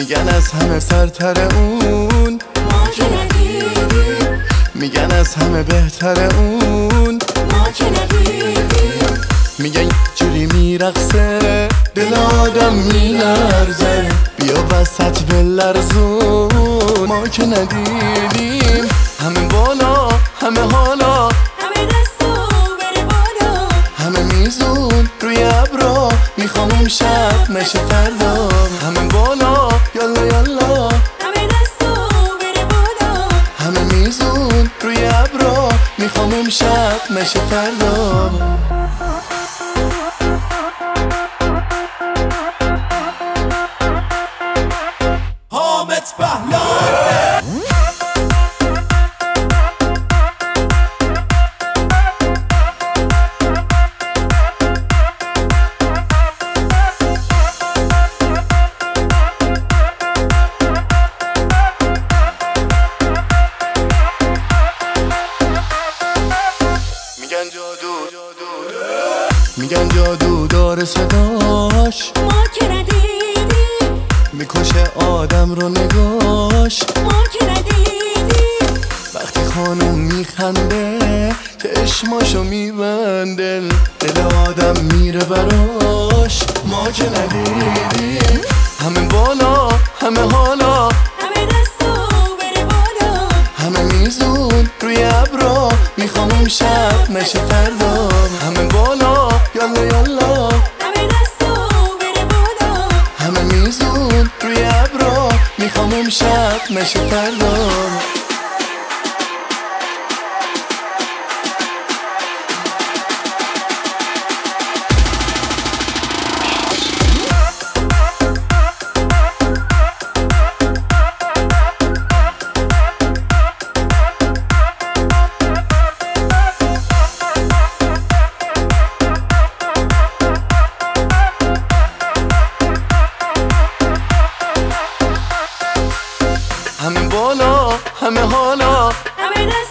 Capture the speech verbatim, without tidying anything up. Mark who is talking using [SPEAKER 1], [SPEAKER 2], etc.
[SPEAKER 1] میگن از همه سرتر اون،
[SPEAKER 2] ما که ندیدیم.
[SPEAKER 1] میگن از همه بهتر اون،
[SPEAKER 2] ما که ندیدیم.
[SPEAKER 1] میگن جوری میرقصه دل آدم میلرزه، بیا وسط بلرزون. ما که ندیدیم. همه بالا همه حالا،
[SPEAKER 2] همه دستو بره بالا،
[SPEAKER 1] همه میزون روی ابرا، میخوام اون شب نشه فردا. همه بالا یالا یالا،
[SPEAKER 2] همه دستو بره بالا.
[SPEAKER 1] همه میزون روی ابرا، میخوام اون شب نشه فردا.
[SPEAKER 3] حامد پهلوان
[SPEAKER 1] میگن جادو میگن جادو داره صداش،
[SPEAKER 2] ما که ندیدیم.
[SPEAKER 1] میکشه آدم رو نگاش.
[SPEAKER 2] ما که ندیدیم.
[SPEAKER 1] وقتی خانوم میخنده چشماشو میبنده، دل آدم میره براش. ما که ندیدیم. همه بالا همه حالا،
[SPEAKER 2] همه دستو بره بالا،
[SPEAKER 1] همه میزون روی ابرا، میخوام اون شب نشه فردا. همه بالا یالا یالا،
[SPEAKER 2] همه دستو بره بالا.
[SPEAKER 1] همه میزون روی ابرا، میخوام اون شب نشه فردا. همه بالا همه حالا،
[SPEAKER 2] همه